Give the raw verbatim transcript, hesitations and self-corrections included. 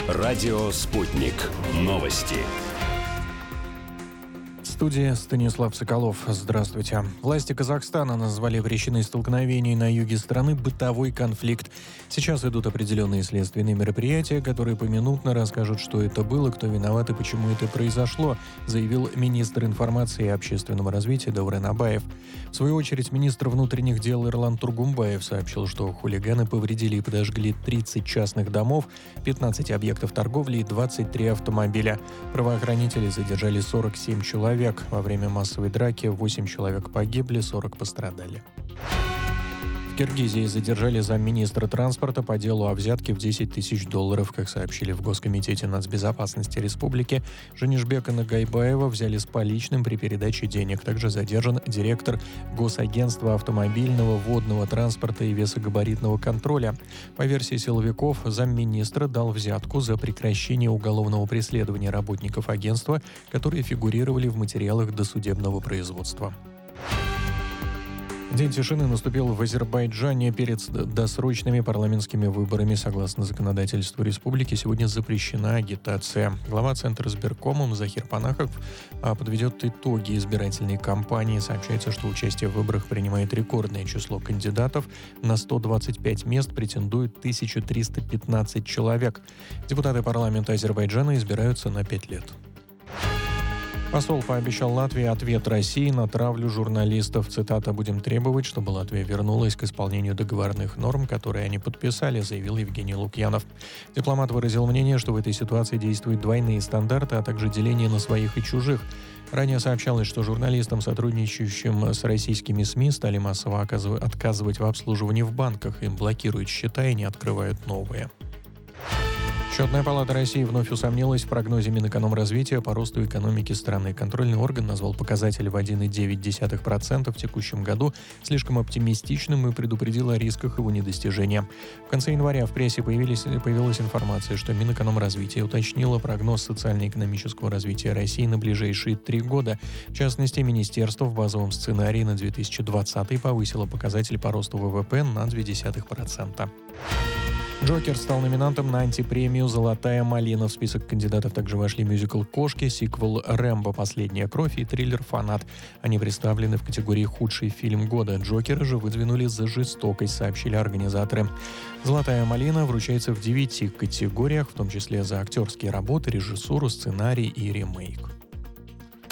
Радио «Спутник». Новости. В студии Станислав Соколов. Здравствуйте. Власти Казахстана назвали причиной столкновений на юге страны бытовой конфликт. Сейчас идут определенные следственные мероприятия, которые поминутно расскажут, что это было, кто виноват и почему это произошло, заявил министр информации и общественного развития Даурен Абаев. В свою очередь, министр внутренних дел Эрлан Тургумбаев сообщил, что хулиганы повредили и подожгли тридцать частных домов, пятнадцать объектов торговли и двадцать три автомобиля. Правоохранители задержали сорок семь человек. Во время массовой драки восемь человек погибли, сорок пострадали. В Киргизии задержали замминистра транспорта по делу о взятке в десять тысяч долларов. Как сообщили в Госкомитете нацбезопасности республики, Жанишбека Нагайбаева взяли с поличным при передаче денег. Также задержан директор Госагентства автомобильного, водного транспорта и весогабаритного контроля. По версии силовиков, замминистра дал взятку за прекращение уголовного преследования работников агентства, которые фигурировали в материалах досудебного производства. День тишины наступил в Азербайджане перед досрочными парламентскими выборами. Согласно законодательству республики, сегодня запрещена агитация. Глава Центра избиркома Мзахир Панахов подведет итоги избирательной кампании. Сообщается, что участие в выборах принимает рекордное число кандидатов. На сто двадцать пять мест претендует тысяча триста пятнадцать человек. Депутаты парламента Азербайджана избираются на пять лет. Посол пообещал Латвии ответ России на травлю журналистов. Цитата: «Будем требовать, чтобы Латвия вернулась к исполнению договорных норм, которые они подписали», заявил Евгений Лукьянов. Дипломат выразил мнение, что в этой ситуации действуют двойные стандарты, а также деление на своих и чужих. Ранее сообщалось, что журналистам, сотрудничающим с российскими СМИ, стали массово отказывать в обслуживании в банках. Им блокируют счета и не открывают новые. Счетная палата России вновь усомнилась в прогнозе Минэкономразвития по росту экономики страны. Контрольный орган назвал показатель в один целых девять десятых процента в текущем году слишком оптимистичным и предупредил о рисках его недостижения. В конце января в прессе появились, появилась информация, что Минэкономразвития уточнило прогноз социально-экономического развития России на ближайшие три года. В частности, министерство в базовом сценарии на две тысячи двадцатый повысило показатель по росту ВВП на ноль целых две десятых процента. «Джокер» стал номинантом на антипремию «Золотая малина». В список кандидатов также вошли мюзикл «Кошки», сиквел «Рэмбо. Последняя кровь» и триллер «Фанат». Они представлены в категории «Худший фильм года». «Джокера» же выдвинули за жестокость, сообщили организаторы. «Золотая малина» вручается в девяти категориях, в том числе за актерские работы, режиссуру, сценарий и ремейк.